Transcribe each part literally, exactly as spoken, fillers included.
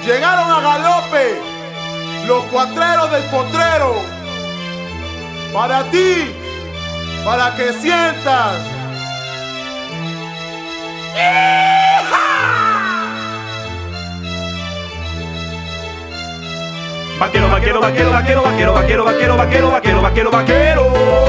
Llegaron a galope los cuatreros del potrero. Para ti, para que sientas. Vaquero, vaquero, vaquero, vaquero, vaquero, vaquero, vaquero, vaquero, vaquero, vaquero, vaquero.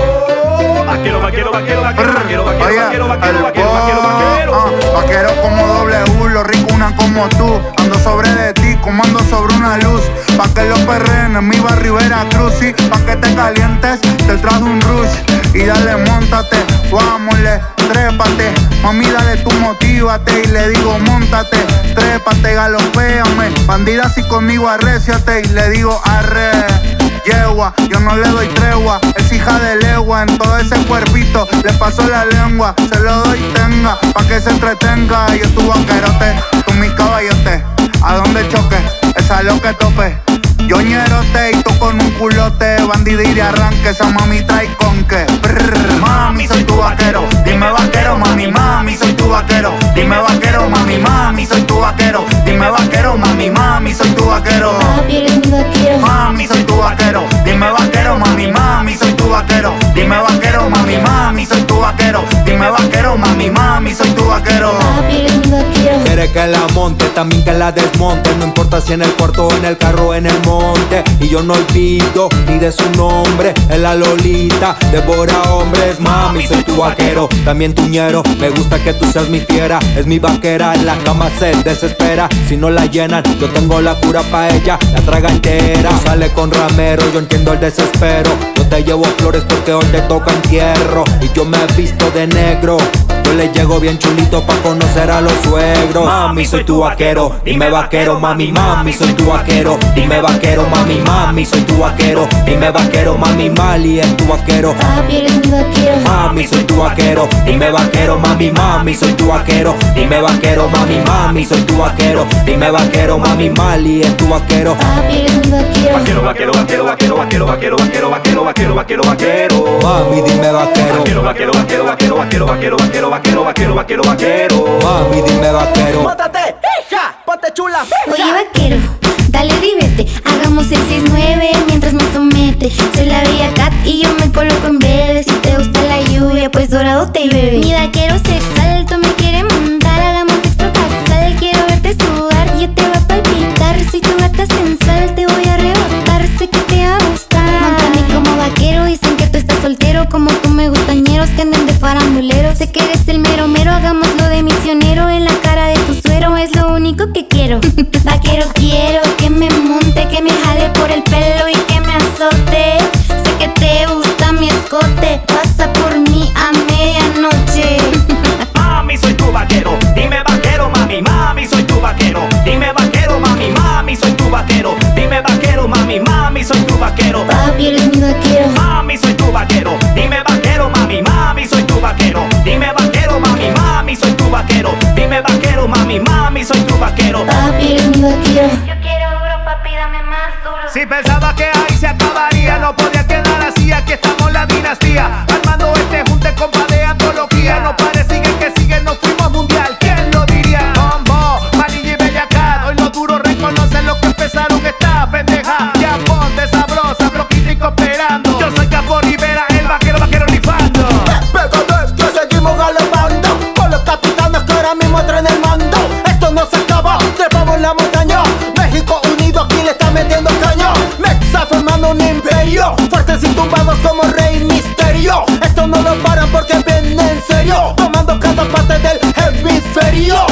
Vaquero, vaquero, vaquero, vaquero, vaquero, vaquero, vaquero, vaquero, vaquero, vaquero, vaquero. Vaquero como doble U, los ricos una como tú. Ando sobre de ti, como ando sobre una luz. Pa' que los perren en mi barrio Veracruz. Y pa' que te calientes, te trajo un rush. Y dale, móntate, vámonos, trépate. Mami, dale, tú motívate. Y le digo, móntate, trépate, galopéame. Bandida, si conmigo arréciate. Y le digo, arre. Yegua, yo no le doy tregua, es hija de legua. En todo ese cuerpito le paso la lengua. Se lo doy, tenga, pa' que se entretenga. Yo tu vaquerote, tú mi caballote. A donde choque, esa lo que tope. Yo ñerote y tú con un culote. Bandida y de arranque, esa mami trae con que. Brrr, mami, soy tu vaquero. Dime vaquero, mami, mami, soy tu vaquero. Dime vaquero, mami, mami, soy tu vaquero. Dime vaquero, mami, mami, soy tu vaquero. Papi, eres mi vaquero. Mami, soy tu vaquero. Dime vaquero, mami, mami, soy tu vaquero. Dime vaquero, mami, mami, soy tu vaquero. Dime vaquero, mami, mami, soy tu vaquero. Papi, eres mi vaquero. Quiere que la monte, también que la desmonte. No importa si en el cuarto o en el carro o en el monte. Y yo no olvido ni de su nombre. Es la Lolita, devora hombres. Mami, soy tu vaquero, también tuñero. Me gusta que tú seas mi fiera. Es mi vaquera, en la cama se desespera. Si no la llenan, yo tengo la cura pa' ella. La traga entera, sale con ramero. Yo entiendo el desespero. Yo te llevo flores porque hoy te toca entierro. Y yo me he visto de negro. Yo le llego bien chulito pa' conocer a los suegros. Mami, soy tu vaquero, dime vaquero, mami, mami, soy tu vaquero. Dime vaquero, mami, mami, soy tu vaquero. Dime vaquero, mami, Mali es tu vaquero. Papi, eres mi vaquero. Mami, soy tu vaquero. Dime vaquero, mami, mami, soy tu vaquero. Dime vaquero, mami, mami, soy tu vaquero. Dime vaquero, mami, Mali es tu vaquero. Papi, eres mi vaquero. Vaquero, vaquero, vaquero, vaquero, vaquero, vaquero, vaquero, vaquero, vaquero, vaquero, vaquero. Mami, dime vaquero. Vaquero, vaquero, vaquero, vaquero, vaquero, vaquero, vaquero, vaquero, vaquero, vaquero, vaquero. Mami, dime vaquero. Móntate, hija, ponte chula. Oye, vaquero, dale, divierte. Hagamos el seis nueve mientras me somete. Soy la bella cat y yo me coloco en verde. Si te gusta la lluvia, pues dorado te bebe. Mi vaquero sexual, tú me quieres montar. Hagamos extra pasal, quiero verte sudar. Yo te voy a palpitar, soy tu gata sensual. Te voy a rebotar, sé que te va a gustar. Móntame como vaquero, dicen que tú estás soltero. Como tú me gustan ñeros que anden de faranduleros. Sé que eres el mero mero, hagámoslo de misionero. En la cara de tu suero es lo único que quiero. Vaquero quiero que me monte, que me jale por el pelo y que me azote. Sé que te gusta mi escote, pasa por mí a medianoche. Mami, soy tu vaquero. Dime vaquero, mami, mami, soy tu vaquero. Dime vaquero, mami, mami, soy tu vaquero. Dime vaquero, mami, mami, soy tu vaquero. Papi, eres mi vaquero. Mami, soy tu vaquero. Dime vaquero, mami, mami, soy tu vaquero. Dime vaquero, mami, mami, soy tu vaquero. Dime vaquero, mami, mami, soy tu vaquero. Papi, eres mi vaquero. Yo quiero duro, papi, dame más duro. Si pensaba que ahí se acabaría, no podía quedar así. Aquí estamos la dinastía, armando este junte compa de antología. No pare, sigue que sigue, nos fuimos mundial. ¿Quién lo diría? Combo, Malilla y Bellacat. Hoy los duros reconocen lo que empezaron esta pendeja. Ya ponte sabrosa, bloquito y cooperando. Yo soy Capo Rivera, el vaquero, vaquero rifando. Pégate que seguimos galopando con los capitanes que ahora mismo traen el mando. Esto no se acaba, trepamos la montaña. México unido aquí le está metiendo caña. Mexa formando un imperio, fuertes y tumbados como Rey Misterio. Esto no lo paran porque viene en serio, tomando cada parte del hemisferio.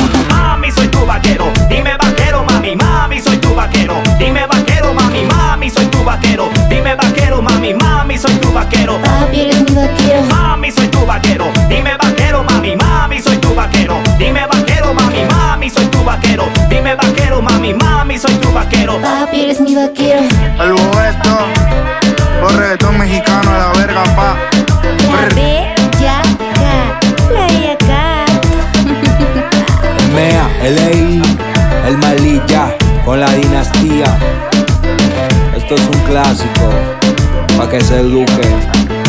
Mami, soy tu vaquero. Dime vaquero, mami, mami, soy tu vaquero. Dime vaquero, mami, mami, soy tu vaquero. Dime vaquero, mami, mami, soy tu vaquero. Papi, eres mi vaquero. Mami, soy tu vaquero. Dime vaquero, mami, mami, soy tu vaquero. Dime vaquero, mami, mami, soy tu vaquero. Dime vaquero, mami, mami, soy tu vaquero. Papi, eres mi vaquero. El bobeto, los reggaetón mexicano a la verga, pa. La bella cat, la bella cat. Mea, L I, el Malilla, con la dinastía. Esto es un clásico, pa' que se eduquen.